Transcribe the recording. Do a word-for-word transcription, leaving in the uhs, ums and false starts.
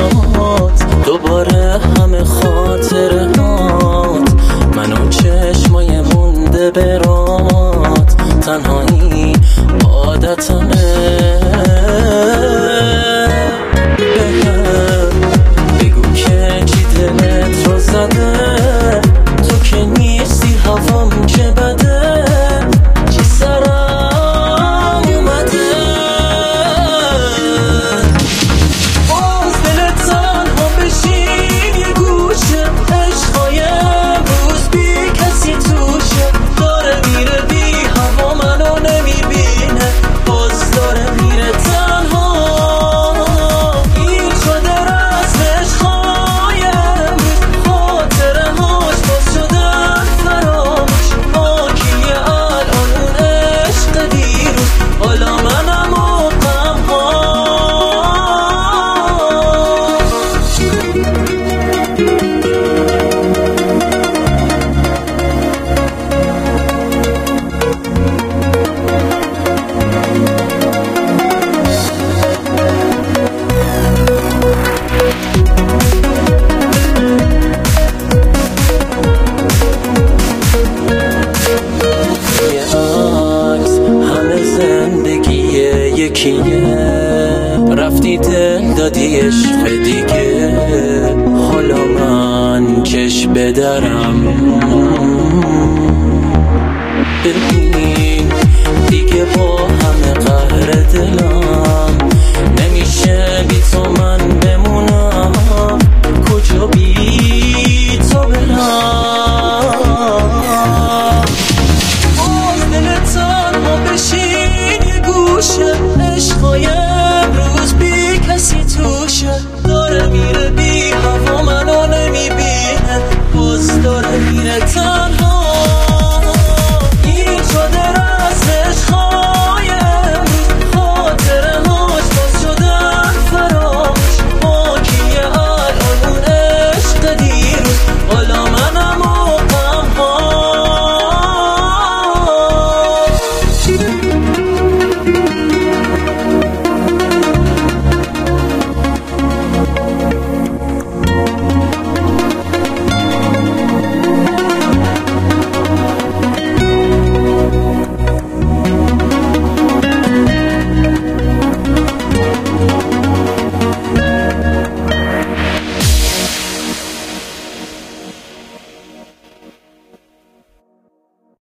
چشمات، دوباره همه خاطرات، من و چشمای مونده برات، تنهایی عادتمه. بهم بگو که چی دلت رو زده، تو که نیستی هوام که بده، چی سرم اومده. باز دلت تنها بشین یه گوشه، عشقای امروز بی کسی توشه، داره میره بی هوا منو نمیبینه، باز داره میره تنها. این شده رسمش های امروز، خاطره هاش باز شدن فراموش، باکیه الان اون عشق دیروز، حالا منم و یکیه، رفتی دل دادی عشق دیگه، حالا من چش بدرم. ببین دیگه با همه قهر دلم